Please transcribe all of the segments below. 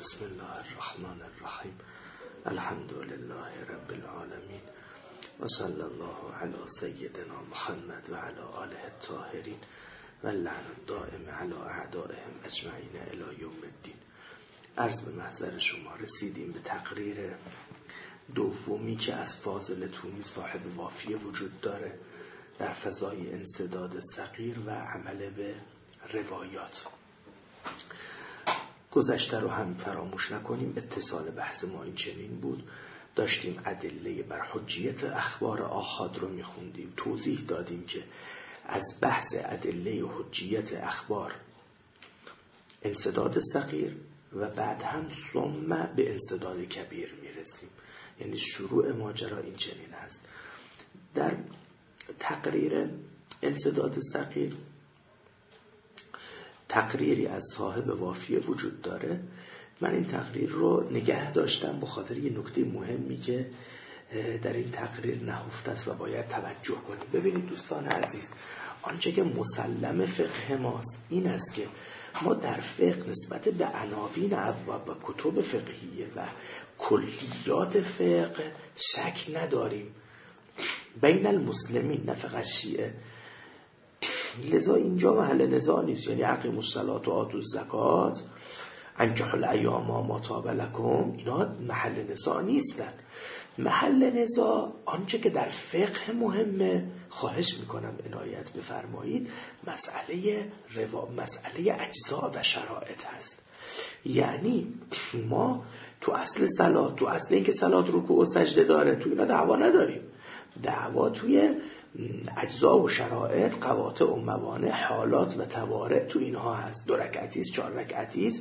بسم الله الرحمن الرحیم. الحمد لله رب العالمین و صلی الله علی سیدنا محمد و علی آله الطاهرین و لعن الدائم علی اعدائهم اجمعین الی یوم الدین. عرض به محضر شما رسیدیم به تقریر دومی که از فاضل تومی صاحب وافیه وجود داره در فضای انسداد صغیر و عمل به روایات. گذشته رو هم فراموش نکنیم. اتصال بحث ما این چنین بود، داشتیم ادله بر حجیت اخبار آحاد رو میخوندیم، توضیح دادیم که از بحث ادله حجیت اخبار انسداد صغیر و بعد هم ثم به انسداد کبیر میرسیم. یعنی شروع ماجرا این چنین هست. در تقریر انسداد صغیر تقریری از صاحب وافیه وجود داره. من این تقریر رو نگه داشتم به خاطر یه نکته مهمی که در این تقریر نهفته است و باید توجه کنیم. ببینید دوستان عزیز، آنچه که مسلم فقه ماست این است که ما در فقه نسبت به عناوین ابواب و کتب فقهیه و کلیات فقه شک نداریم بین المسلمین، نه فقط شیعه. لذا اینجا محل نزاع نیست. یعنی اقیموا الصلاة و آتوا الزکات انکحوا الایام ما طاب لکم، اینا محل نزاع نیستن. محل نزاع آنچه که در فقه مهمه، خواهش میکنم عنایت بفرمایید، مسئله اجزا و شرایط هست. یعنی ما تو اصل صلات، تو اصل اینکه صلات رکوع و سجده داره، تو اینا دعوا نداریم. دعوا توی اجزا و شرایط، قواطع و موانع، حالات و توارع، تو اینها هست. 2 رکعتیست، 4 رکعتیست،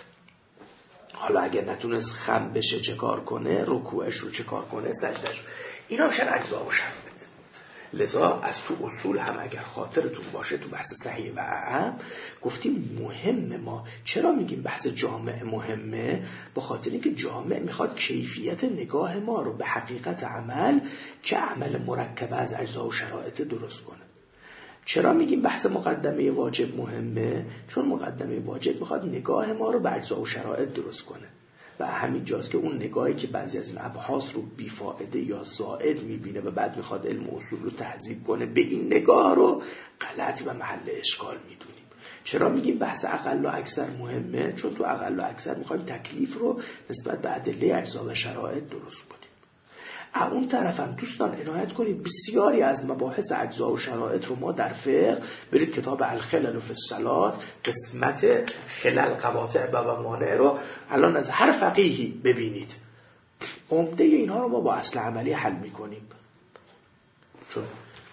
حالا اگه نتونست خم بشه چه کار کنه، رکوعش رو چه کار کنه، سجدش رو. اینا میشن اجزا و شرایط. لذا از تو اصول هم اگر خاطرتون باشه تو بحث صحیح و اعم گفتیم مهمه. ما چرا میگیم بحث جامع مهمه؟ به خاطر اینکه جامع میخواد کیفیت نگاه ما رو به حقیقت عمل که عمل مرکب از اجزا و شرایط درست کنه. چرا میگیم بحث مقدمه واجب مهمه؟ چون مقدمه واجب میخواد نگاه ما رو به اجزا و شرایط درست کنه و همین جاست که اون نگاهی که بعضی از این ابحاث رو بیفائده یا زائد میبینه و بعد میخواد علم اصول رو تهذیب کنه، به این نگاه رو غلط و محل اشکال میدونیم. چرا میگیم بحث اقل و اکثر مهمه؟ چون تو اقل و اکثر میخوایم تکلیف رو نسبت به ادله اجزا و شرایط درست کنیم. اون طرف هم دوستان عنایت کنید، بسیاری از مباحث اجزا و شرایط رو ما در فقه، برید کتاب الخلل فی الصلاة قسمت خلل، قواطع و موانع رو الان از هر فقیهی ببینید، عمده اینها رو ما با اصل عملی حل میکنیم چون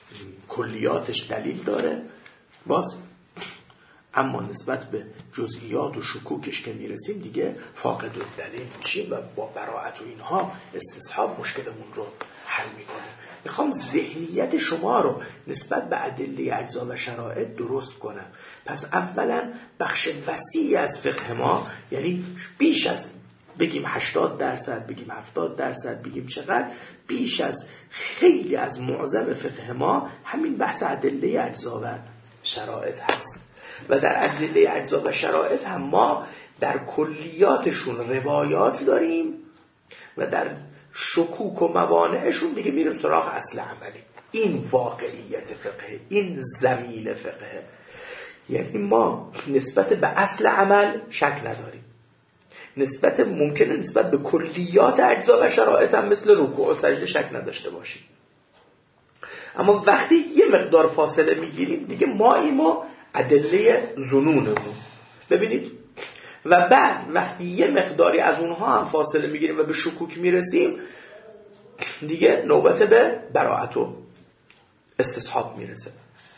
کلیاتش دلیل داره باز، اما نسبت به جزئیات و شکوکش که میرسیم دیگه فاقد الدلیل میشیم و با براءت و اینها استصحاب مشکلمون رو حل میکنه. میخوام ذهنیت شما رو نسبت به ادله اجزا و شرایط درست کنم. پس اولا بخش وسیعی از فقه ما، یعنی بیش از بگیم 80%، بگیم 70%، بگیم چقدر، بیش از خیلی از معظم فقه ما همین بحث ادله اجزا و شرایط هست. و در ادله اجزا و شرایط هم ما در کلیاتشون روایات داریم و در شکوک و موانعشون دیگه میریم سراغ اصل عملی. این واقعیت فقه، این زمین فقه. یعنی ما نسبت به اصل عمل شک نداریم، ممکنه نسبت به کلیات اجزا و شرایط هم مثل رکوع و سجده شک نداشته باشیم، اما وقتی یه مقدار فاصله میگیریم دیگه ما ادله ظنونمون ببینید. و بعد وقتی یه مقداری از اونها هم فاصله میگیریم و به شکوک میرسیم دیگه نوبت به براءت و استصحاب میرسه،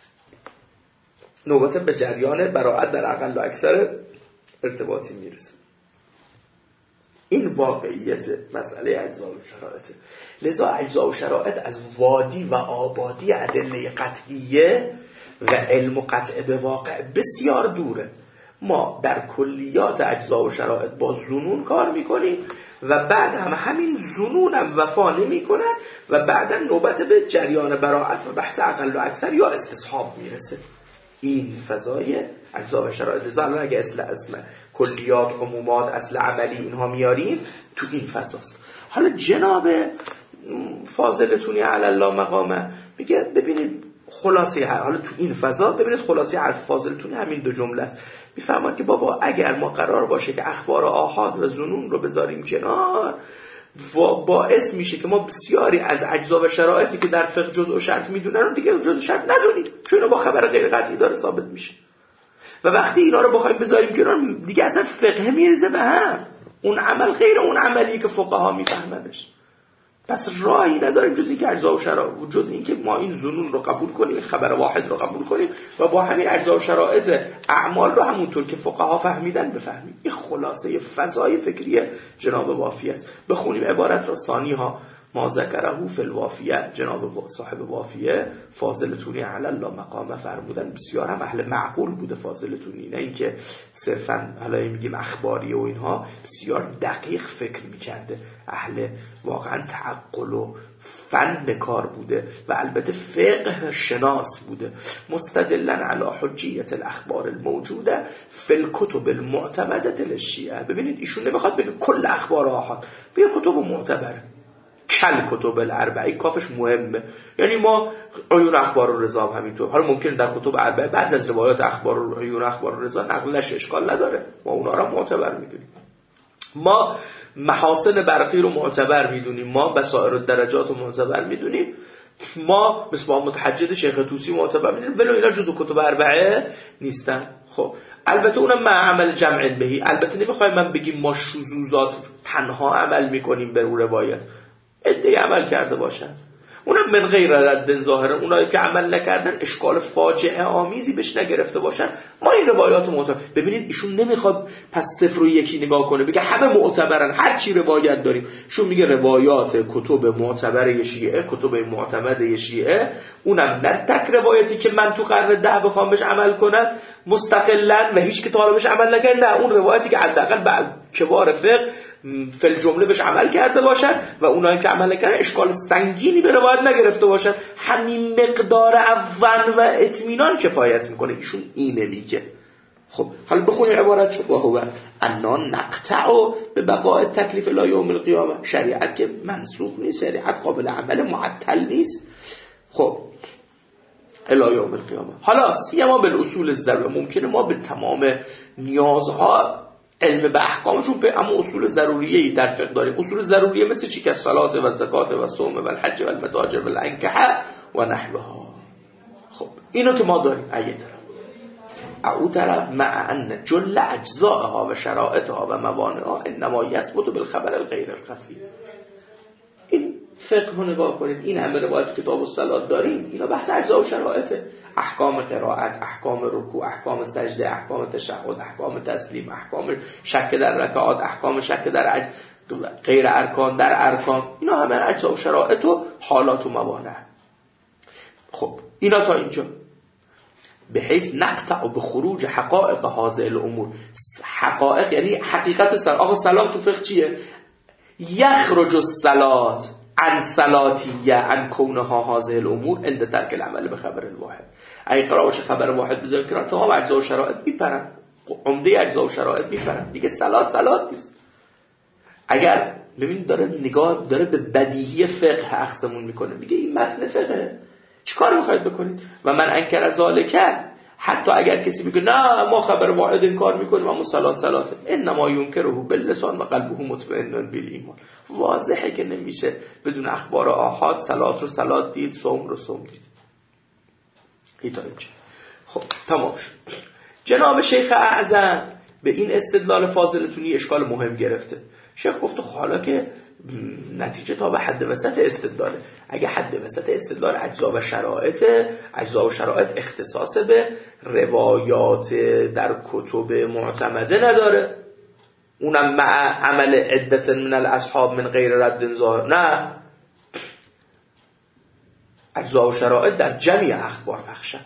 نوبت به جریان براءت در اقل و اکثر ارتباطی میرسه. این واقعیت مسئله اجزا و شرایط. لذا اجزا و شرایط از وادی و آبادی ادله قطعیه و علم و قطع به واقع بسیار دوره. ما در کلیات اجزا و شرایط با ظنون کار میکنیم و بعد هم همین ظنون هم وفا نمی کنن و بعدا نوبت به جریان براءت و بحث اقل و اکثر یا استصحاب میرسه. این فضای اجزا و شرایط. لذا اگه اصل کلیات، عمومات، اصل عملی اینها میاریم تو این فضاست. حالا جناب فاضلتونی علی الله مقامه میگه ببینید خلاصه حالا تو این فضا ببینید خلاصه حرف فاضلتونی همین دو جمله است. میفهمد که بابا اگر ما قرار باشه که اخبار آحاد و ظنون رو بذاریم کنار، باعث میشه که ما بسیاری از اجزا و شرایطی که در فقه جزء و شرط میدونن رو دیگه جزء و شرط ندونیم، چون اینا با خبر غیر قطعی داره ثابت میشه. و وقتی اینا رو بخوایم بذاریم کنار دیگه اصلا فقه میریزه به هم، اون عمل غیر اون عملی که فقها میفهمنش. پس راهی نداریم جز اینکه اجزا و شرایط، جز اینکه ما این ظنون رو قبول کنیم، خبر واحد رو قبول کنیم و با همین اجزا و شرایط اعمال رو همونطور که فقها فهمیدن بفهمیم. این خلاصه فضای فکری جناب وافی است. بخونیم عبارت را. ثانی ها ما ذکره فی الوافیه، جناب صاحب وافیه فاضلتونی علی الله مقامه فرمودن بسیار هم اهل معقول بوده فاضلتونی، نه اینکه صرفا حالا میگیم اخباری و اینها، بسیار دقیق فکر میکرده، اهل واقعا تعقل و فن کار بوده و البته فقه شناس بوده. مستدلن علی حجیت الاخبار الموجوده فی الکتب المعتمده للشیعه. ببینید ایشون نمیخواد بگه کل اخبار آحاد، بگه کتب معتبره، کل کتب الاربعه، کافش مهمه. یعنی ما عیون اخبار الرضا همینطور، حالا ممکنه در کتب اربعه بعضی از روایات اخبار و عیون اخبار الرضا نقل نشه، اشکال نداره، ما اونا رو معتبر میدونیم. ما محاسن برقی رو معتبر میدونیم، ما بصائر الدرجات رو معتبر میدونیم، ما مثل متحجد شیخ طوسی معتبر میدونیم، ولی اینا جزو کتب اربعه نیستن. خب البته اونم مع عمل جمع بهی، البته نمیخوایم من بگیم ما شذوذات تنها عمل میکنیم به روایت، ادعی عمل کرده باشن، اونم من غیر رد ظاهره، اونایی که عمل نکردن اشکال فاجعه آمیزی بهش نگرفته باشن، ما این روایات معتبر. ببینید ایشون نمیخواد پس صفر و یکی نگاه کنه بگه همه معتبرن هر چی روایت داریم، ایشون میگه روایات کتب معتبر شیعه، کتب معتمد شیعه، اونم نه تک روایتی که من تو قرن 10 بخوام بهش عمل کنم مستقلا و هیچ که طالبش عمل نکرد، نه اون روایتی که حداقل بعد کبار فقه فل جمله بهش عمل کرده باشن و اونایی که عمل کردن اشکال سنگینی به روایت نگرفته باشن، همین مقدار عفو و اطمینان کفایت میکنه. ایشون اینه میگه. خب حالا بخونیم عبارت شو هو انا نقطع به بقاء تکلیف الی یوم القیامه. شریعت که منسوخ نیست، شریعت قابل عمل، معطل نیست. خب الی یوم القیامه. حالا سیما بالاصول الضروره، ممکنه ما به تمام نیازها علم به احکامشون به اما اصول ضروریه‌ای در فقه داریم. اصول ضروریه مثل چی؟ که صلات و زکات و صوم و الحج و المتاجر و الانکحه و نحوها. خب اینو که ما داریم ایه طرف، او طرف مع ان جل اجزائها و شرائطها و موانعها انما یثبت بالخبر الغیر القطعی. این فقه رو نگاه کنید، این همه روایت کتاب الصلات داریم، اینا بحث اجزا و شرایطه، احکام قرائت، احکام رکوع، احکام سجده، احکام تشهد، احکام تسلیم، احکام شک در رکعات، احکام شک در غیر ارکان در ارکان، اینا همه اجزا و شرایط و حالات و موانع. خب اینا تا اینجا به حیث نقطع به خروج حقائق هذه الامور. حقائق یعنی حقیقت صلات. آقا صلات تو فقه چیه؟ یخرج الصلات عن صلاتیه عن کونها هذه الامور عند ترک العمل به خبر الواحد. اگه قرار باشه خبر واحد بذاریم کنار، تمام اجزا و شرایط میپرن، عمده اجزا و شرایط میپرن دیگه، صلات نیست. اگر ببین داره نگاه داره به بدیهی فقه اخذمون میکنه، میگه این متن فقه، چیکار میخواید بکنید؟ و من انکر ذالک، حتی اگر کسی میگه نه ما خبر واحد انکار میکنیم اما صلات انما ینکره باللسان و قلبه مطمئن بالایمان. واضحه که نمیشه بدون اخبار آحاد صلات رو صلات دید، صوم رو صوم دید. اینجا خب تمام شد. جناب شیخ اعظم به این استدلال فاضلتونی اشکال مهم گرفته. شیخ گفت حالا که نتیجه تا به حد وسط استدلاله، اگه حد وسط استدلال اجزا و شرایط اختصاص به روایات در کتب معتمده نداره، اونم مع عمل عدت من الاصحاب من غیر رد ظاهر، نه، اجزا و شرایط در جمعی اخبار پخشن.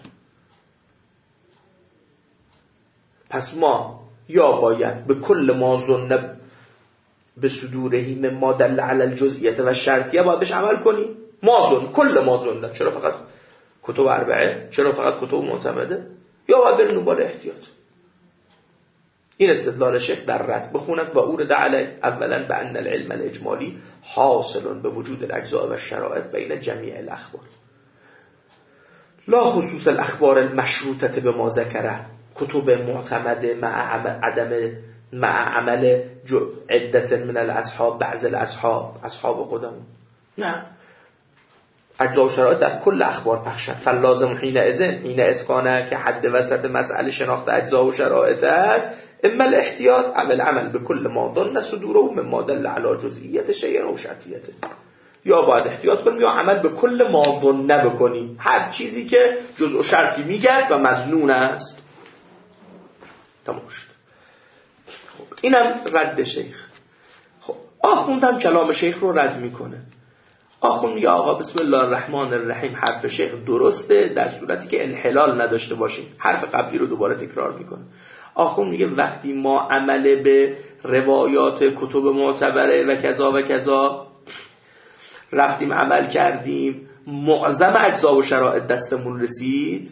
پس ما یا باید به کل ما ظن به صدورهی مما دل علی الجزئیت و شرطیه باید بهش عمل کنیم، مازون کل مازون، چرا فقط کتب اربعه، چرا فقط کتب معتمده، یا باید بریم دنبال احتیاط. این استدلال شیخ در رد بخونند و اورد علی اولا بان العلم الاجمالی حاصل به وجود الاجزاء و الشرائط بین جمیع الاخبار لا خصوص الاخبار المشروطه بما ذکره کتب معتمده مع عمل عدت من الاصحاب بعض اصحاب قدم. نه، اجزاء و شرائط در کل اخبار پخشند. فلازم حینئذ کانه که حد وسط مسئله شناخت اجزاء و شرائط است اما الاحتیاط عمل عمل به کل ما ظن صدوره مما دل علی جزئیت شیء او شرطیته. یا باید احتیاط کنیم یا عمل به کل ما ظن بکنیم، هر چیزی که جزء و شرطی میگرد و مظنون است. تمام شد. خب اینم رد شیخ. خب آخوند هم کلام شیخ رو رد میکنه. آخوند میگه آقا بسم الله الرحمن الرحیم حرف شیخ درسته در صورتی که انحلال نداشته باشیم. حرف قبلی رو دوباره تکرار میکنه. آخوند میگه وقتی ما عمل به روایات کتب معتبره و کذا و کذا رفتیم عمل کردیم، معظم اجزا و شرائط دستمون رسید،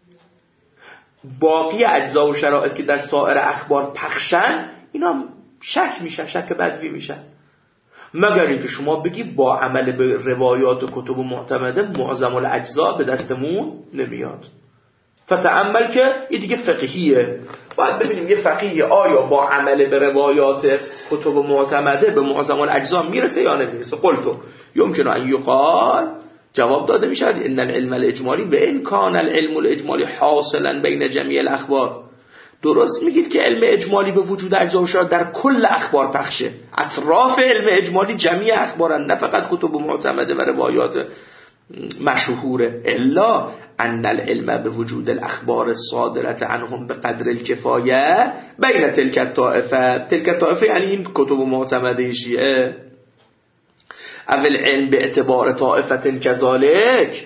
باقی اجزا و شرائط که در سایر اخبار پخشن اینا شک میشن، شک بدوی میشن، مگر اینکه شما بگی با عمل به روایات کتب معتمده معظم الاجزا به دستمون نمیاد. فتأمل که این دیگه فقهیه، باید ببینیم یه فقیه آیا با عمل به روایات کتب معتمده به معظم الاجزا میرسه یا نمیرسه. قلتو یمکن ان یقال، جواب داده میشه ان العلم الاجمالی و ان کان العلم الاجمالی حاصلا بین جمیع الاخبار. درست میگید که علم اجمالی به وجود اجزا و شرائط در کل اخبار پخشه. اطراف علم اجمالی جمیع اخبارن، نه فقط کتب معتمده و روایات مشهوره. الا ان العلم به وجود الاخبار الصادره عنهم به قدر الکفایه بین تلک الطائفه یعنی این کتب معتمده شیعه. اول علم به اعتبار طائفه کذالک،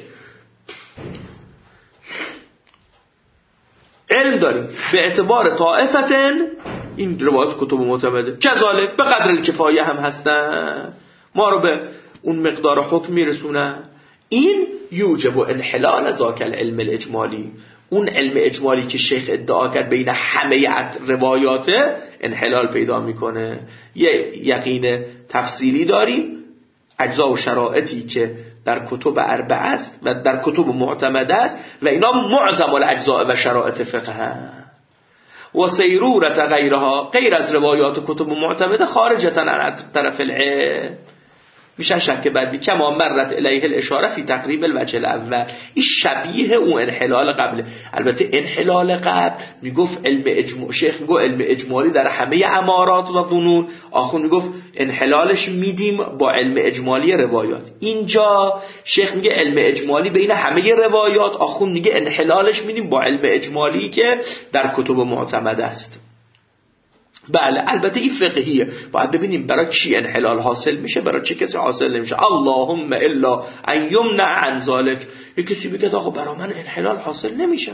علم داریم به اعتبار طائفه، این روایت کتب معتمده کذالک به قدر الکفایه هم هستن، ما رو به اون مقدار حکم میرسونن. این یوجب انحلال ذاک العلم الاجمالی، اون علم اجمالی که شیخ ادعا کرد بین همه روایات انحلال پیدا میکنه. یه یقین تفصیلی داریم اجزا و شرائطی که در کتب اربعه است و در کتب معتمده است و اینا معظم الاجزاء و شرائط فقه هست و سیرورت غیرها غیر از روایات کتب معتمده خارجتا عن طرف العلم میشن شک بدی کما مرت الیه الاشاره فی تقریب الوجه الاول. این شبیه اون انحلال قبله. البته انحلال قبل میگفت علم اجمالی، شیخ میگفت علم اجمالی در همه امارات و ظنون، آخون میگفت انحلالش میدیم با علم اجمالی روایات. اینجا شیخ میگه علم اجمالی بین همه روایات، آخون میگه انحلالش میدیم با علم اجمالی که در کتب معتمد است. بله البته این فقهیه، باید ببینیم برای کی انحلال حاصل میشه، برای چه کسی حاصل نمیشه. اللهم الا ان یمنع عن ذلک، یک کسی بگه آقا برای من انحلال حاصل نمیشه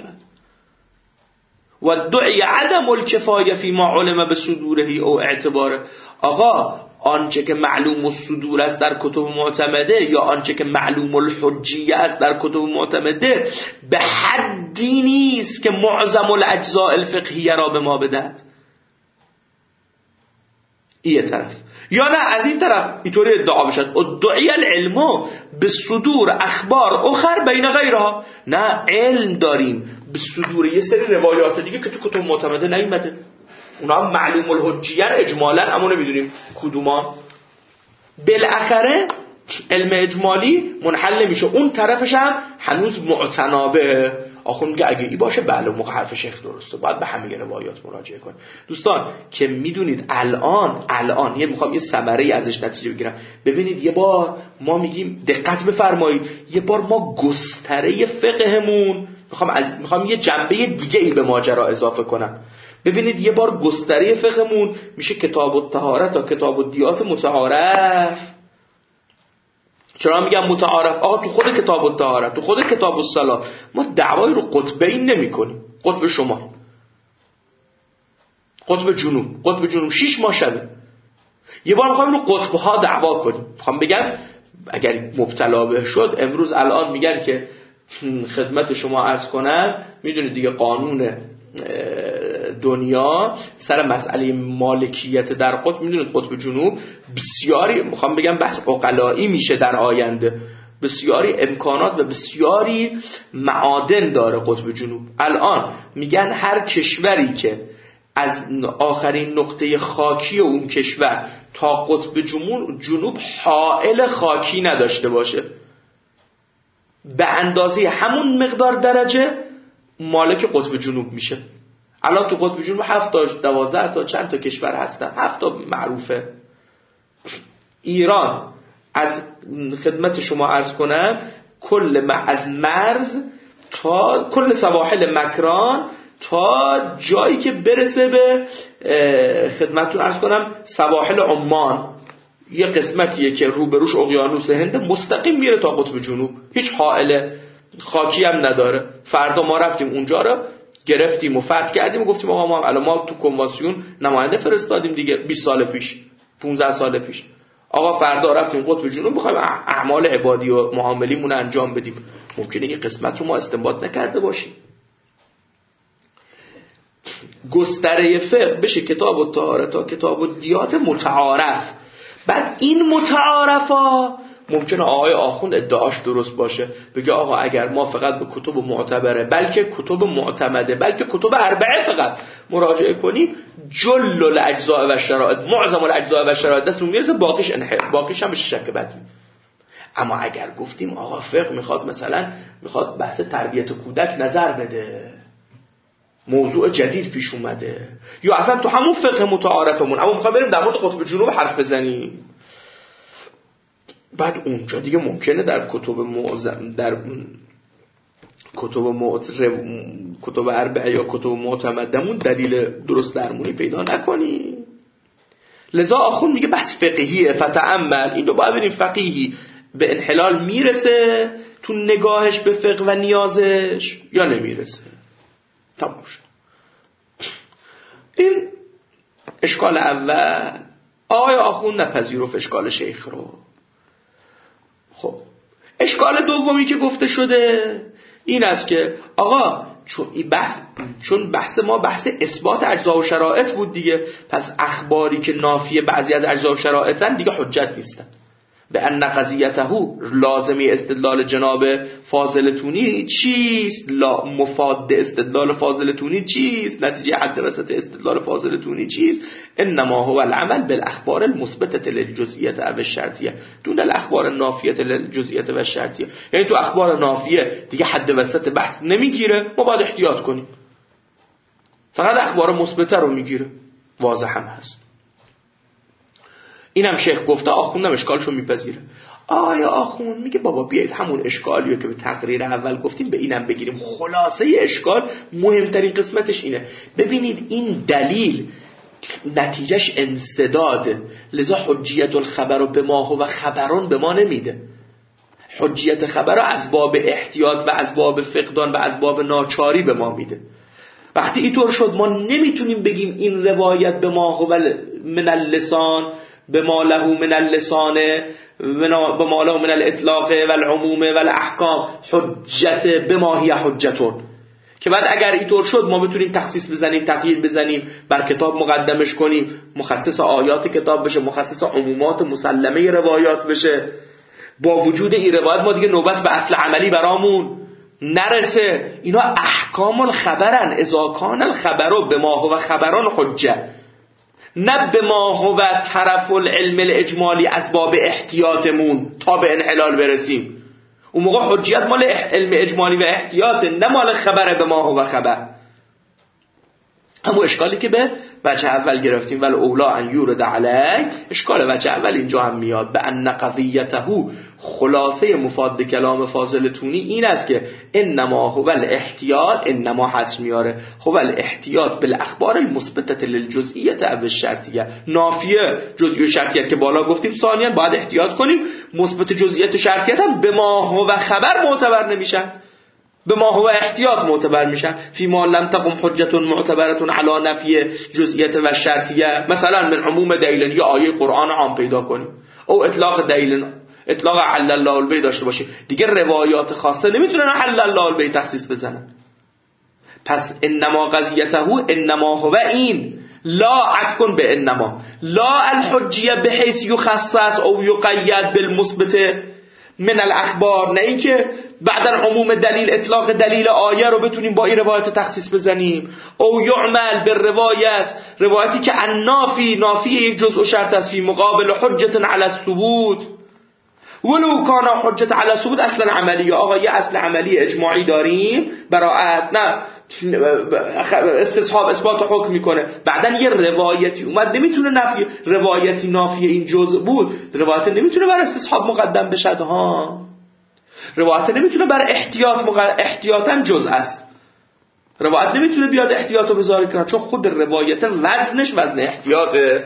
و دعی عدم الکفایه فی ما علم بصدوره او اعتباره. آقا آنچه که معلوم الصدور است در کتب معتمده یا آنچه که معلوم الحجیه است در کتب معتمده به حدی نیست که معظم الاجزاء الفقهیه را به ما بدهد. این طرف یا نه از این طرف اینطوری ادعا بشد ادعی العلم به صدور اخبار اخر بین غیرها، نه علم داریم به صدور یه سری روایات دیگه که تو کتب معتمده نیومده، اونا هم معلوم الحجیه اجمالا اما نمیدونیم کدوما. بالاخره علم اجمالی منحل نمیشه، اون طرفش هم هنوز معتنابه. آخون میگه اگه ای باشه بله موقع حرف شیخ درسته، باید به همه روایات مراجعه کنید. دوستان که میدونید الان میخوام یه ثمره ازش نتیجه بگیرم. ببینید یه بار ما میگیم دقت بفرمایید، یه بار ما گستره فقهمون میخوام یه جنبه دیگه ای به ماجرا اضافه کنم. ببینید یه بار گستره فقهمون میشه کتاب الطهارت تا کتاب الدیات متعارف. چرا میگم متعارف؟ آقا تو خود کتاب الطهارت، تو خود کتاب الصلاة ما دعوای رو قطبین نمی کنیم. قطب شمال، قطب جنوب 6 ماه شده. یه بار میخوایم رو قطبها دعوا کنیم. میخوام بگم اگر مبتلا به شد امروز الان میگن که خدمت شما عرض کنم، میدونید دیگه قانون دنیا سر مسئله مالکیت در قطب، میدونید قطب جنوب بسیاری، میخوام بگم بحث عقلایی میشه در آینده، بسیاری امکانات و بسیاری معادن داره قطب جنوب. الان میگن هر کشوری که از آخرین نقطه خاکی اون کشور تا قطب جنوب حائل خاکی نداشته باشه، به اندازه همون مقدار درجه مالک قطب جنوب میشه. الان تو قطب جنوب 7 تا 12 تا چند تا کشور هستن، 7 تا معروفه. ایران از خدمت شما عرض کنم از مرز تا کل سواحل مکران تا جایی که برسه به خدمتتون عرض کنم سواحل عمان، یه قسمتیه که روبروش اقیانوس هند، مستقیم میره تا قطب جنوب، هیچ حائل خاکی هم نداره. فردا ما رفتیم اونجا رو گرفتیم و فتح کردیم و گفتیم آقا ما تو کنوانسیون نماینده فرستادیم دیگه 20 سال پیش 15 سال پیش، آقا فردا رفتیم قطب جنوب میخوایم اعمال عبادی و معاملیمون انجام بدیم. ممکنه این قسمت رو ما استنباط نکرده باشیم. گستره فقه بشه کتاب الطهاره تا کتاب الدیات متعارف. بعد این متعارفا ممکنه آقای آخوند ادعاش درست باشه، بگه آقا اگر ما فقط به کتب معتبره، بلکه کتب معتمده، بلکه کتب اربعه فقط مراجعه کنیم، جل الاجزاء و شرائط، معظم الاجزاء و شرائط دستمون میرسه، باقیش هم بشه شک بدی. اما اگر گفتیم آقا فقه میخواد بحث تربیت کودک نظر بده، موضوع جدید پیش اومده، یا اصلا تو همون فقه متعارفمون اما میخوایم بریم در مورد قطب جنوب حرف بزنیم، بعد اونجا دیگه ممکنه در کتب اربعه یا کتب معتمدمون دلیل درست درمونی پیدا نکنی. لذا آخوند میگه بحث فقهیه، فتأمل، این رو باید بریم فقیهی به انحلال میرسه تو نگاهش به فقه و نیازش یا نمیرسه. تمام شد. این اشکال اول. آقای آخوند نپذیرفت اشکال شیخ رو. خب اشکال دومی که گفته شده این است که آقا چون بحث ما بحث اثبات اجزا و شرائط بود دیگه، پس اخباری که نافی بعضی از اجزا و شرائطن دیگه حجت نیستن. به ان قضیته لازمی استدلال جناب فاضلتونی چیست؟ مفاد استدلال فاضلتونی چیست؟ نتیجه حد وسط استدلال فاضلتونی چیست؟ انما هو العمل بالاخبار المثبته للجزئیه و الشرطیه دون الاخبار النافیه للجزئیه و الشرطیه. یعنی تو اخبار نافیه دیگه حد وسط بحث نمیگیره، ما باید احتیاط کنیم، فقط اخبار مثبته رو میگیره. واضح هم هست. اینم شیخ گفته، آخوندم اشکالشو میپذیره. آیا آخوند میگه بابا بیایید همون اشکالیو که به تقریر اول گفتیم به اینم بگیریم. خلاصه اشکال مهمترین قسمتش اینه، ببینید این دلیل نتیجهش انسداده، لذا حجیت الخبر رو به ما و خبران به ما نمیده. حجیت خبر رو از باب احتیاط و از باب فقدان و از باب ناچاری به ما میده. وقتی اینطور شد ما نمیتونیم بگیم این روایت به ما من اللسان به ما له من اللسان به ما له من الاطلاق و العموم و الاحکام حجت به ما هی حجتون، که بعد اگر اینطور شد ما بتونیم تخصیص بزنیم، تقیید بزنیم، بر کتاب مقدمش کنیم، مخصص آیات کتاب بشه، مخصص عمومات مسلمه روایات بشه. با وجود این روایت ما دیگه نوبت به اصل عملی برامون نرسه. اینا احکام الخبرن، اذا کان الخبرو به ما هو خبران حجه، نه به ما هو طرف العلم الاجمالی از باب احتیاطمون تا به انحلال برسیم. اون موقع حجیت مال علم اجمالی و احتیاطه، نه مال خبر به ما هو خبر. همون اشکالی که به وجه اول گرفتیم ولی اولا ان یورد علی، اشکال وجه اول اینجا هم میاد. به ان قضیته، خلاصه مفاد کلام فاضلتونی این است که انما هو الاحتیاط، انما حس میاره، هو الاحتیاط بالاخبار المثبته للجزئیه و الشرطیه. نافیه جزئی و شرطیت که بالا گفتیم ثانیاً باید احتیاط کنیم، مثبت جزئیت و شرطیت هم به ما هو خبر معتبر نمیشن، به ما هو احتیاط معتبر میشن. فی ما لم تقم حجت معتبرة علی نفی جزئیت و شرطیه، مثلا من عموم دلیل یا آیه قرآن عام پیدا کنیم، او اطلاق دلیل، اطلاق حل الله البیع داشته باشیم، دیگه روایات خاصه نمیتونن حل الله البیع تخصیص بزنن. پس انما قضیته انما هو این لا عطف به انما لا الحجیه به حیث یخصص او یقید بالمثبت من الاخبار، نه اینکه بعد عموم دلیل اطلاق دلیل آیه رو بتونیم با این روایت تخصیص بزنیم. او یعمل به روایتی که نافی یک جزء شرط است فی مقابل حجت علی الثبوت ولو کان حجت علی الثبوت اصلا عملی. آقا یه اصل عملی اجماعی داریم براءت، نه استصحاب اثبات حکم میکنه، بعدن یه روایتی اومد نمیتونه نفی، روایتی نافی این جزء بود، روایت نمیتونه بر استصحاب مقدم بشد ها، روایت نمیتونه بر احتیاطاً جزء است، روایت نمیتونه بیاد احتیاطو بذاره کنه، چون خود روایت وزنش وزن احتیاطه.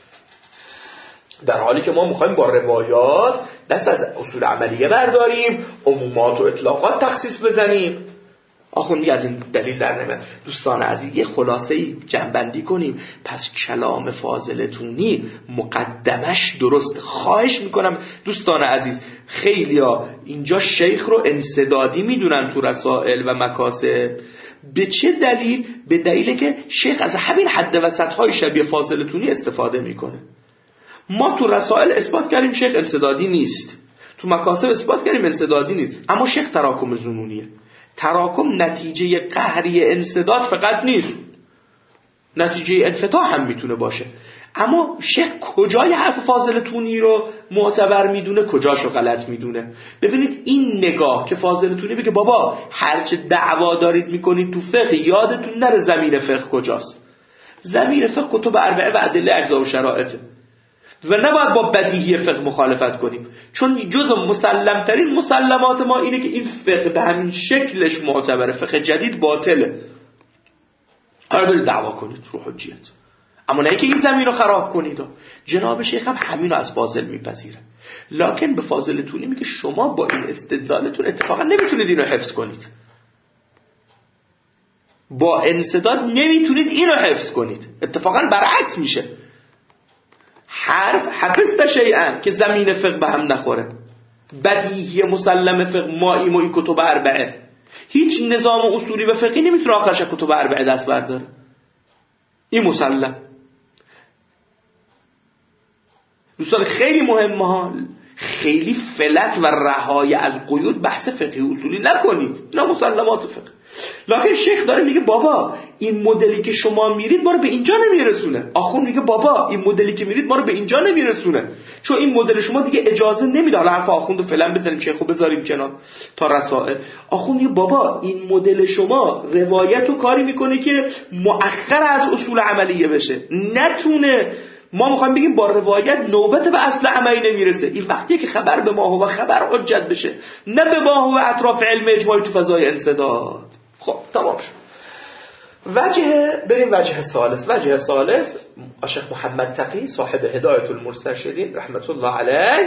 در حالی که ما میخوایم با روایات دست از اصول عملیه برداریم، عمومات و اطلاقات تخصیص بزنیم. آخوندی از این دلیل در نمیاد. دوستان عزیز یه خلاصه‌ای جمع‌بندی کنیم. پس کلام فاضلتونی مقدمش درست. خواهش میکنم دوستان عزیز، خیلیا اینجا شیخ رو انسدادی میدونن تو رسائل و مکاسب. به چه دلیل؟ به دلیلی که شیخ از همین حد وسط‌های شبیه فاضلتونی استفاده میکنه. ما تو رسائل اثبات کردیم شیخ انسدادی نیست، تو مکاسب اثبات کردیم انسدادی نیست، اما شیخ تراکم ظنونیه. تراکم نتیجه قهری انسداد فقط نیست، نتیجه انفتاح هم میتونه باشه. اما شیخ کجای حرف فاضلتونی رو معتبر میدونه، کجاشو غلط میدونه؟ ببینید این نگاه که فاضلتونی بگه بابا هرچه دعوا دارید میکنید تو فقه، یادتون نره زمین فقه کجاست. زمین فقه کتب اربعه و ادله اجزا و شرائطه و نباید با بدیهی فقه مخالفت کنیم، چون جز مسلم ترین مسلمات ما اینه که این فقه به همین شکلش معتبره، فقه جدید باطله. حالا برید دعوا کنید رو حجیت، اما نه اینکه این زمین رو خراب کنید. جناب شیخ هم همین رو از فاضل میپذیره، لکن به فاضلتونی میگه شما با این استدلالتون اتفاقا نمیتونید این رو حفظ کنید، با انسداد نمیتونید این رو حفظ کنید، اتفاقا برعکس میشه. حرف حفظت شیئا که زمین فقه به هم نخوره، بدیهی مسلم فقه ماییم و این کتب اربعه، هیچ نظام اصولی و فقهی نمیتونه آخرش کتب اربعه دست برداره، این مسلم. دوستان خیلی مهمه ها، خیلی فلت و رهایی از قیود بحث فقهی اصولی نکنید، نه مسلمات فقه. لکن شیخ داره میگه بابا این مدلی که شما میرید ما رو به اینجا نمیرسونه. آخوند میگه بابا این مدلی که میرید ما رو به اینجا نمیرسونه، چون این مدل شما دیگه اجازه نمیده. حالا حرف آخوندو فعلا بزنیم، شیخو بذاریم کنار تا رسائل. آخوند میگه بابا این مدل شما روایتو کاری میکنه که مؤخر از اصول عملیه بشه، نتونه. ما میخوایم بگیم با روایت نوبت به اصل عملی نمیرسه. این وقتیه که خبر به ما هو خبر حجت بشه، نه به ما هو اطراف علم اجماعی تو فضای انسداد. خب تمام شد. بریم وجه ثالث. وجه ثالث شیخ محمد تقی صاحب هدایت المرشدین رحمت الله علیه.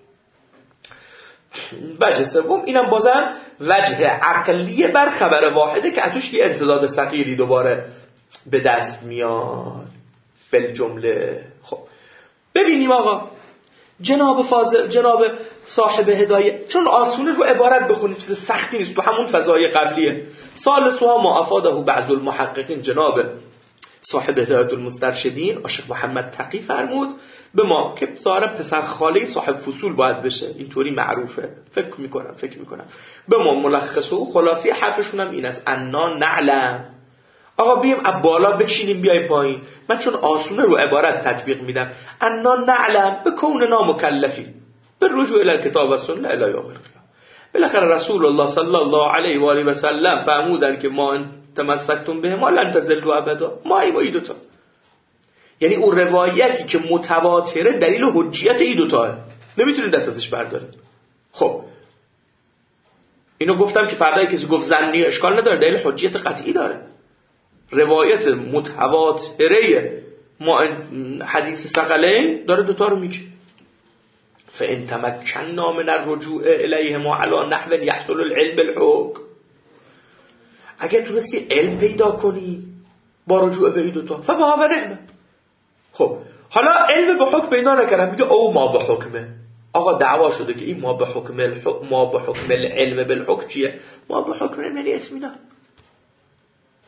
وجه سوم اینم بازم وجه عقلیه بر خبر واحده که اتوش یه انسداد صغیری دوباره به دست میاد فل جمله. خب ببینیم آقا جناب صاحب هدایت، چون آسونه رو عبارت بخونیم چیز سختی نیست، تو همون فضای قبلیه. ثالثها ما افاده بعض المحققین جناب صاحب هدایت المسترشدین شیخ محمد تقی فرمود به ما که ظاهرا پسر خاله صاحب فصول باید بشه، اینطوری معروفه، فکر میکنم به ما ملخصه و خلاصی حرفشون هم این است انا نعلم. آقا بیم از بالا بچینیم بیایم پایین، من چون آسونه رو عبارت تطبیق میدم. انا نعلم به کوننا مکلفی به رجوع الی الکتاب و سنت الی یوم القیامه. بالاخره رسول الله صلی الله علیه و آله و سلم فرمودن که ما تمسکتم به ما لن تزلوا ابدا، ما ای دوتا. یعنی اون روایتی که متواتره دلیل حجیت ای دوتا، نمیتونید دست ازش بردارید. خب اینو گفتم که فردای کسی گفت زنی اشکال نداره، دلیل حجیت قطعی داره. روایت متواتره ما حدیث ثقلین داره دوتا رو میگه. فان تمكنا من الرجوع الیهما علی نحو یحصل العلم بالحکم، اگه تونستی علم پیدا کنی با رجوع به این دوتا فبها و نعمه. خب حالا علم به حکم پیدا نکردم، میگه او ما به حکمه. آقا دعوا شده که این ما به حکم العلم بالحکم چیه؟ ما به حکم یعنی اسمینا.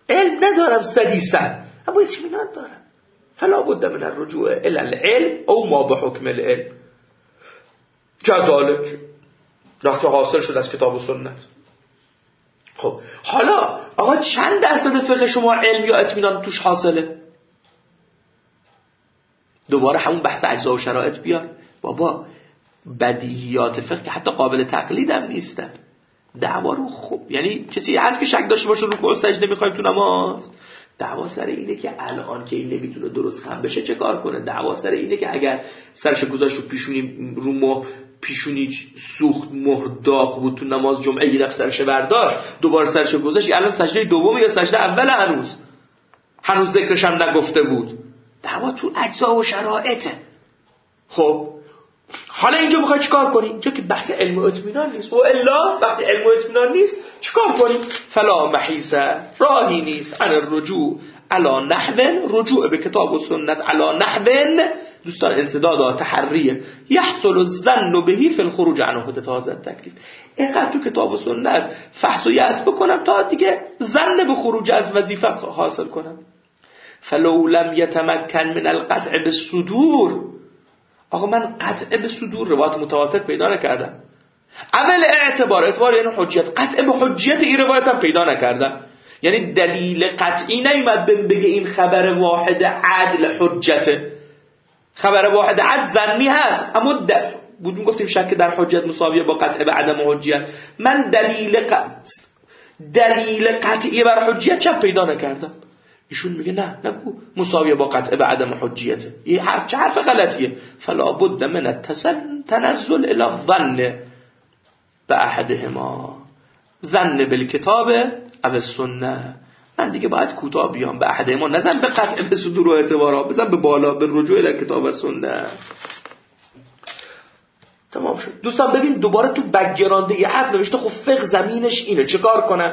علم ندارم 100% اما اطمینان دارم. فلا بد من الرجوع الی العلم او ما به حکم العلم. کذالک وقتی حاصل شد از کتاب و سنت. خب حالا آقا چند درصد فقه شما علم یا اطمینان توش حاصله؟ دوباره همون بحث اجزا و شرایط بیار. بابا بدیهیات فقه که حتی قابل تقلید هم نیستن. دعوا رو خب یعنی کسی هست که شک داشته باشه رکوع و سجده می‌خوایم تو نماز؟ دعوا سر اینه که الان که این نمیتونه درست خم بشه چه کار کنه؟ دعوا سر اینه که اگر سرش گذاشت رو پیشونی رو ماه پیشونی سوخت مهر داغ بود تو نماز جمعه یه دفعه سرش برداشت دوباره سرش گذاشت الان سجده دوم یا سجده اول هنوز ذکرش هم نگفته بود. دعوا تو اجزا و شرایطه. خب حالا اینجا میخوای چیکار کنی؟ اینجا که بحث علم و اطمینان نیست. و الا وقتی علم و اطمینان نیست چیکار کنی؟ فلا محیصه، راهی نیست عن الرجوع علی نحو، رجوع به کتاب و سنت علی نحو دوستان انسداد تحریه یحصل الظن بهی فی الخروج عن حدت هذا التکلیف. اینقدر تو کتاب و سنت فحص و یأس بکنم تا دیگه ظن به خروج از وظیفه حاصل کنم. فلو لم یتمکن من القطع بالصدور. آقا من قطع به صدور روایت متواتر پیدا نکردم. اول اعتبار یعنی حجیت، قطع به حجیت این روایت هم پیدا نکردم. یعنی دلیل قطعی نیومد بگه این خبر واحد عدل حجته. خبر واحد عدل ظنی هست اما بودیم گفتیم شک در حجت مساویه با قطع به عدم حجیت. من دلیل قطعی بر حجیت چه پیدا نکردم. ایشون میگه نه نگو مساویه با قطع به عدم حجیته. این حرف چه حرف غلطیه. فلا بد من التنزل الی الظن به احدهما، ظن بالکتاب او السنه. من دیگه باید کوتاه بیام به احدهما، نزن به قطع به صدور و اعتبارا، بزن به بالا به رجوع الی کتاب و سنه. تمام شد. دوستان ببین دوباره تو بک‌گراند یه حرف نوشته خب فقه زمینش اینه چه کار کنم؟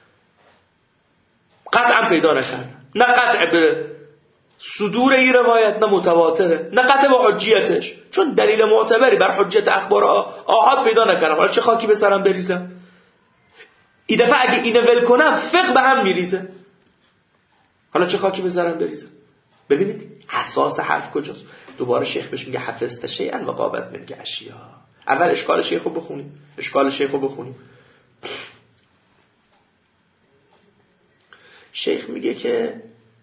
قطعا پیدا نکردم. نه قطع به صدور این روایت نه متواتره، نه قطع به حجیتش، چون دلیل معتبری بر حجیت اخبار آحاد پیدا نکردم. حالا چه خاکی به سرم بریزم؟ این دفعه اگه اینو ول کنم فقه به هم میریزه. حالا چه خاکی به سرم بریزم؟ ببینید اساس حرف کجاست. دوباره شیخ بهش میگه حفظت شیئا و غابت منک اشیاء. اول اشکال شیخو بخونیم. شیخ میگه که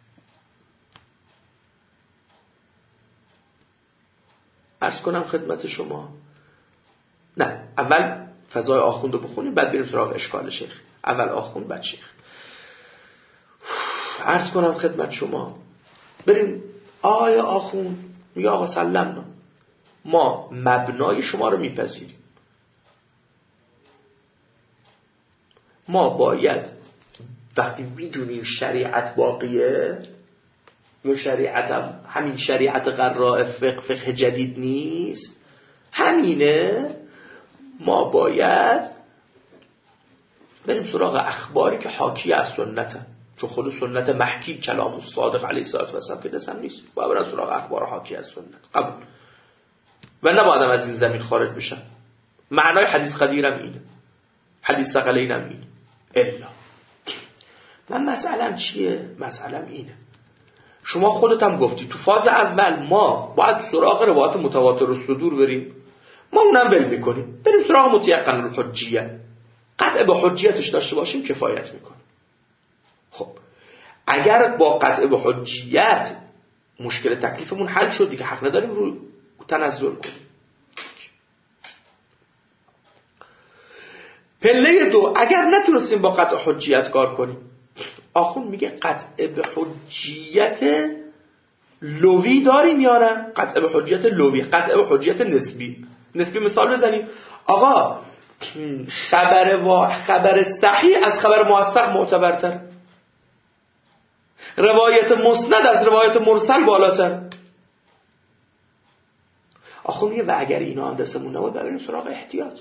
عرض کنم خدمت شما، نه اول فضای آخوند رو بخونیم بعد بریم سراغ اشکال شیخ. اول آخوند بعد شیخ. عرض کنم خدمت شما بریم آیا آخوند میگه آقا سلمنا ما مبنای شما رو میپذیریم، ما باید وقتی میدونیم شریعت باقیه یا شریعت همین شریعت قراء فقه جدید نیست همینه، ما باید بریم سراغ اخباری که حاکی از سنته، چون خود سنت محکی کلام الصادق علیه السلام که دستم نیست، باید بریم سراغ اخبار حاکی از سنت. قبول. و نباید از این زمین خارج بشن. معنای حدیث قدیرم اینه، حدیث ثقلینم اینه. الا من مسئلم چیه؟ مسئلم اینه، شما خودت هم گفتی تو فاز اول ما باید سراغ روایات متواتر و صدور بریم، ما اونم ول میکنیم، بریم سراغ متیقن الحجیه، قطع به حجیتش داشته باشیم کفایت میکنه. خب اگر با قطع به حجیت مشکل تکلیفمون حل شد دیگه حق نداریم رو تنزل کنیم. پله دو، اگر نتونستیم با قطع حجیت کار کنیم، آخون میگه قطع به حجیت لوی داریم یا نه؟ قطع به حجیت لوی، قطع به حجیت نسبی مثال بزنیم. آقا خبر صحیح از خبر موثق معتبرتر، روایت مسند از روایت مرسل بالاتر. آخون میگه و اگر اینا هم دستمون نبود بریم سراغ احتیاط.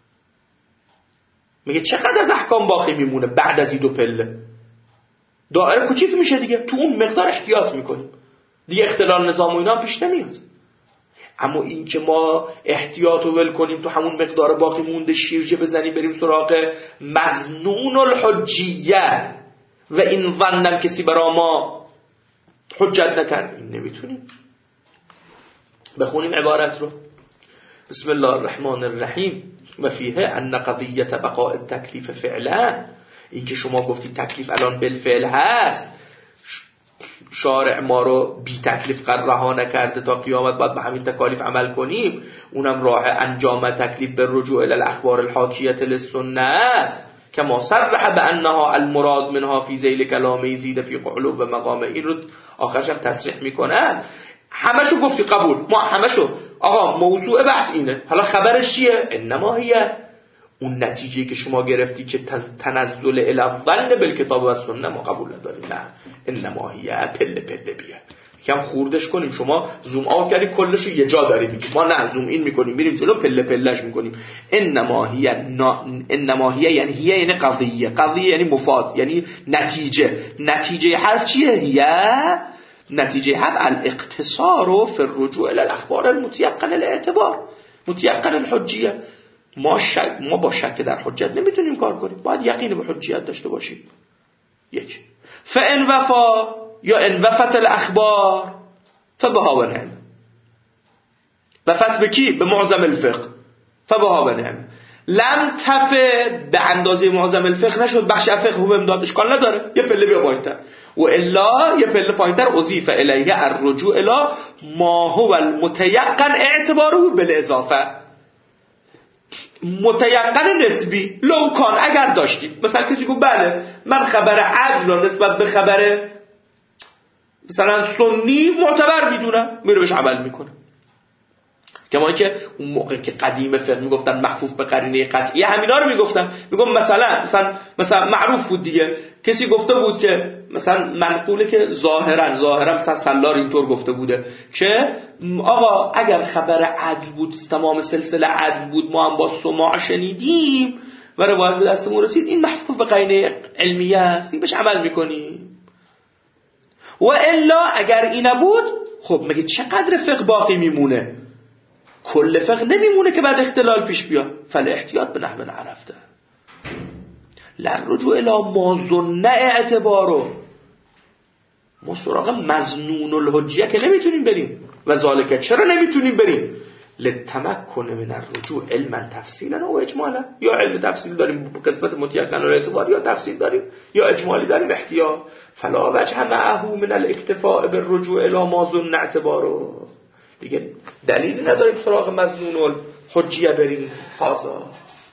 میگه چقدر از احکام باقی میمونه بعد از این دو پله؟ دائره کوچیک میشه دیگه، تو اون مقدار احتیاط میکنیم دیگه، اختلال نظام و اینا هم پیش نمیاد. اما این که ما احتیاط رو ول کنیم تو همون مقدار باقی مونده شیرجه بزنیم بریم سراغ مظنون الحجیه و این ظنم کسی برا ما حجت نکرد. این نمیتونیم. بخونیم عبارت رو. بسم الله الرحمن الرحیم و فیه ان قضیه بقاء التکلیف فعلا، این که شما گفتید تکلیف الان بالفعل هست، شارع ما رو بی تکلیف رها نکرده، تا قیامت باید به همین تکالیف عمل کنیم، اونم راه انجام تکلیف به رجوع الی الاخبار الحاکیه للسنه است کما صرح بانها المراد منها فی ذیل کلامه زید فی قلوب و مقامه. این رو آخرش هم تصریح میکنن. همشو گفتی قبول، ما همشو آقا موضوع بحث اینه، حالا خبرش چیه؟ انما هیه، اون نتیجه که شما گرفتی که تنزل الظن بالکتاب و سنت ما قبول نداریم. نه، انما هیه پله پله بیه، یکم خوردش کنیم. شما زوم آوت کردی کلشو یه جا داری میگی، ما نه زوم این میکنیم میریم جلو پله پلهش میکنیم. انما هیه یعنی هیه یعنی قضیه یعنی مفاد یعنی نتیجه حرف چیه؟ هیه نتیجه حرف الاقتصار فی الرجوع الی الاخبار المتيقن الاعتبار متيقن الحجیه. ما با شک در حجت نمیتونیم کار کنیم، باید یقین به حجیت داشته باشیم. یک فان وفا یا ان وفت الاخبار فبها و نعم. وفت به کی؟ به معظم الفقه. فبها و نعم. لم تفه به اندازه معظم الفقه نشد، بخش فقه هم امداد اشکال نداره، یه پله بیا پایین‌تر. و الا یه پله پایین‌تر اضیف الیه الرجوع الی ما هو المتيقن اعتباره بالاضافه. متيقن نسبی لو کان، اگر داشتید مثلا کسی گفت بله من خبر عدل را نسبت به خبر مثلا سنی معتبر میدونم، میره بهش عمل میکنه. کما که اون موقع که قدیم فقه میگفتن محفوظ به قرینه قطعیه، همینا رو میگفتن. میگم مثلا معروف بود دیگه، کسی گفته بود که مثلا منقوله که ظاهرا مثلا سلار اینطور گفته بوده که آقا اگر خبر عدل بود، تمام سلسله عدل بود، ما هم با سماع شنیدیم و روایت به دستمون رسید، این محفوظ به قرینه علمیه است، این بهش عمل میکنیم. و الا اگر این نبود، خب مگه چقدر فقه باقی میمونه؟ کل فقه نمیمونه که بعد اختلال پیش بیاد. فالاحتیاط به نحو عرفته لرجوع الی ما ظن اعتبارو. ما سراغ مظنون الحجیه که نمیتونیم بریم. و ذالک چرا نمیتونیم بریم؟ لتمکن من الرجوع علما تفصیلا و اجمالا. یا علم تفصیل داریم به قسمت متيقن الاعتبار، یا تفصیل داریم یا اجمالی داریم احتیاط. فلا وجه معه من الاکتفاء بالرجوع الی ما ظن اعتبارو. دیگه دلیلی نداریم سراغ مظنون الحجیه بریم. فازا.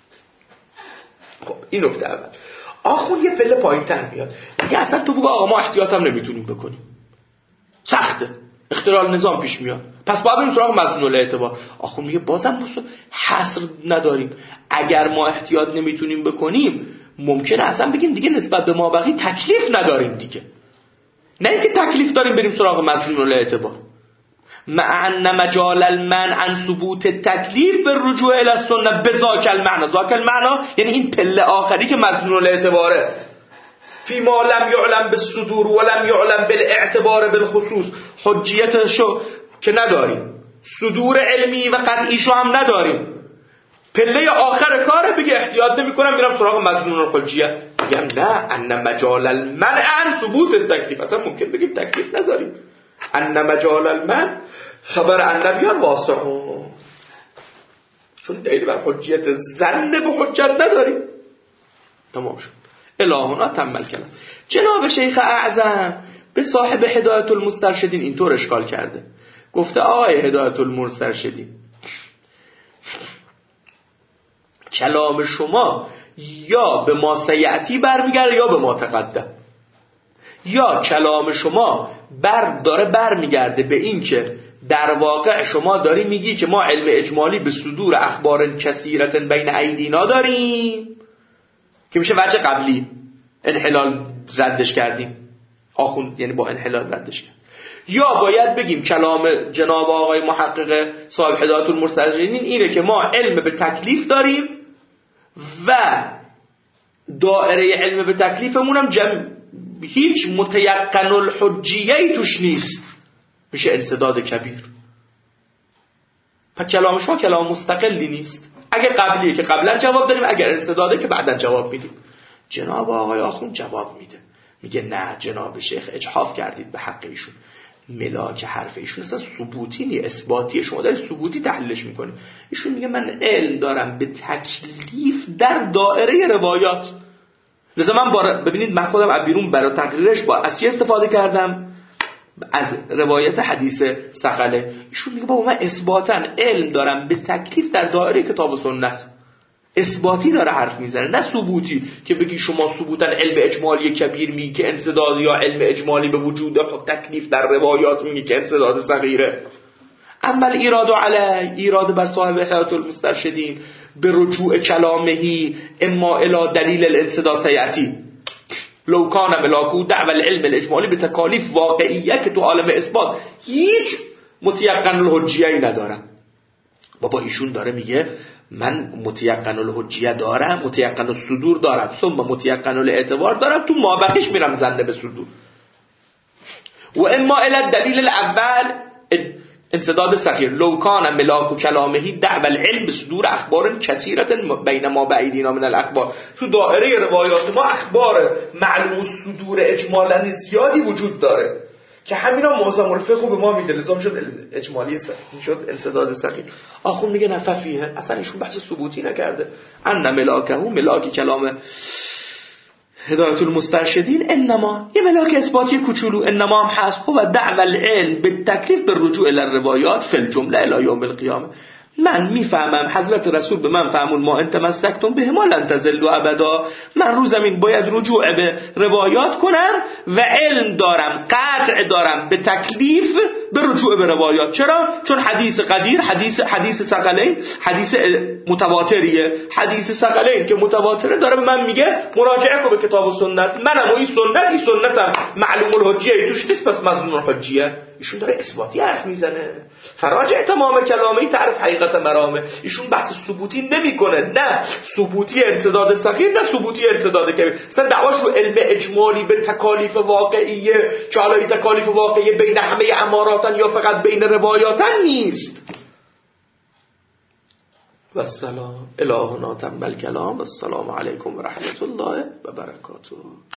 خب این نکته اول. آخون یه پله پایین‌تر میاد دیگه، اصلا تو بگو آقا ما احتیاط هم نمیتونیم بکنیم، سخته، اختلال نظام پیش میاد، پس باید بریم سراغ مظنون الاعتبار. آخون میگه بازم حصر نداریم، اگر ما احتیاط نمیتونیم بکنیم ممکنه اصلا بگیم دیگه نسبت به ما بقی تکلیف نداریم دیگه، نه اینکه تکلیف داریم بریم سراغ مظنون الاعتبار. مع ان مجال المنع عن ثبوت التکلیف بالرجوع الى السنه بذاک المعنى. ذاک المعنى یعنی این پله آخری که مظنون الاعتباره، فی ما لم یعلم بالصدور ولم یعلم بالاعتبار بالخصوص. حجیتشو که نداریم، صدور علمی و قطعیشو هم نداریم، پله آخر کاره بگه احتیاط نمی‌کنم میرم سراغ مظنون الحجیه. میگم نه، ان مجال المنع عن ثبوت التکلیف، اصلا ممکن بگیم تکلیف نداریم. ان مجال المنع خبر ان بیار واسعون، چون دلیل بر حجیت ظن به حجت نداریم. تمام شد. الهنا تمل کلام. جناب شیخ اعظم به صاحب هدایت المسترشدین اینطور اشکال کرده، گفته آقای هدایت المسترشدین کلام شما یا به ما سیعتی برمیگرده یا به ما تقدم، یا کلام شما داره برمیگرده به این که در واقع شما داری میگی که ما علم اجمالی به صدور اخبار کثیرت بین ایدینا داریم که میشه وجه قبلی، انحلال ردش کردیم، آخوند یعنی با انحلال ردش کرد. یا باید بگیم کلام جناب آقای محقق صاحب هدایت المسترشدین اینه که ما علم به تکلیف داریم و دائره علم به تکلیفمون هم هیچ متیقن الحجیه‌ای توش نیست، میشه انسداد کبیر. پس کلام شما کلام مستقلی نیست. اگه قبلیه که قبلا جواب داریم، اگر انسداده که بعدا جواب میدیم. جناب آقای آخوند جواب میده، میگه نه جناب شیخ اجحاف کردید به حق ایشون. ملاک حرف ایشون اصلا ثبوتی نیست، اثباتیه، شما دارید ثبوتی تحلیلش میکنید. ایشون میگه من علم دارم به تکلیف در دایره روایات. لذا من ببینید من خودم از بیرون برای تقریرش از چی استفاده کردم؟ از روایت حدیث ثقله. ایشون میگه بابا من اثباتاً علم دارم به تکلیف در دایره کتاب و سنت. اثباتی داره حرف میزنه، نه ثبوتی که بگی شما ثبوتاً علم اجمالی کبیر میگی که انسداد، یا علم اجمالی به وجود تکلیف در روایات میگی که انسداد صغیره. اما ایراد علی، ایراد بر صاحب حیات المسترشدین به رجوع کلامهی اما الی دلیل الانسداد سیاتی لو کان ملاکو دعوی العلم الاجمالی به تکالیف واقعیه که تو عالم اثبات هیچ متیقن الحجیه‌ای ندارم. بابا ایشون داره میگه من متیقن الحجیه دارم، متیقن الصدور دارم، ثم متیقن الاعتبار دارم، تو مابقیش میرم زنده به صدور. و اما الی دلیل الاول انسداد صغیر لو کان ملاک کلامهی دعوی العلم به صدور اخبار کثیرت بین ما بعیدینا من الاخبار. تو دایره روایات ما اخبار معلوم صدور اجمالا زیادی وجود داره که همینا معظم الفقه به ما میده، لزوم شد اجمالی شد انسداد صغیر. آخون میگه نففیه، اصلا ایشون بحث ثبوتی نکرده. ان ملاکه ملاک کلام هدایت المسترشدین انما یه ملاک اثباتی کوچولو انما هم هست و دعوی العلم به تکلیف به رجوع الی الروایات فی الجمله الی یوم القیامه. من میفهمم حضرت رسول به من فرمود ما ان تمسکتم به ما لن تضلوا ابدا. من رو زمین باید رجوع به روایات کنم و علم دارم، قطع دارم به تکلیف به رجوع به روایات. چرا؟ چون حدیث قدیر، حدیث ثقلین، حدیث متواتریه. حدیث ثقلین که متواتره داره به من میگه مراجعه کن به کتاب و سنت. منم و این سنتم معلوم الحجیه توش نیست، پس مظنون الحجیه. ایشون داره اثباتی حرف میزنه. فراجع تمام کلامه تعرف حقیقت مرامه. ایشون بحث ثبوتی نمیکنه، نه ثبوتی انسداد صغیر نه ثبوتی انسداد کبیر. مثلا دعواش رو علم اجمالی به تکالیف واقعیه که حالا این تکالیف واقعیه بین همه اماراتن یا فقط بین روایاتن نیست. و السلام الهنا تم الکلام. السلام علیکم و رحمت الله و برکاته.